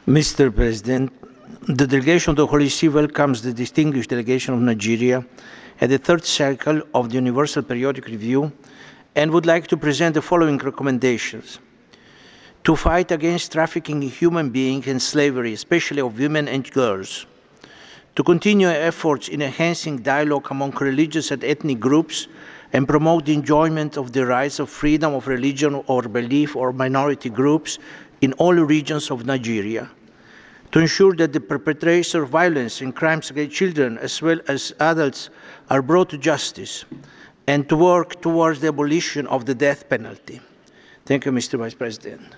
Mr. President, the delegation of the Holy See welcomes the distinguished delegation of Nigeria at the third cycle of the Universal Periodic Review and would like to present the following recommendations. To fight against trafficking in human beings and slavery, especially of women and girls. To continue efforts in enhancing dialogue among religious and ethnic groups and promote the enjoyment of the rights of freedom of religion or belief or minority groups in all regions of Nigeria. To ensure that the perpetrators of violence and crimes against children as well as adults are brought to justice, and to work towards the abolition of the death penalty. Thank you, Mr. Vice President.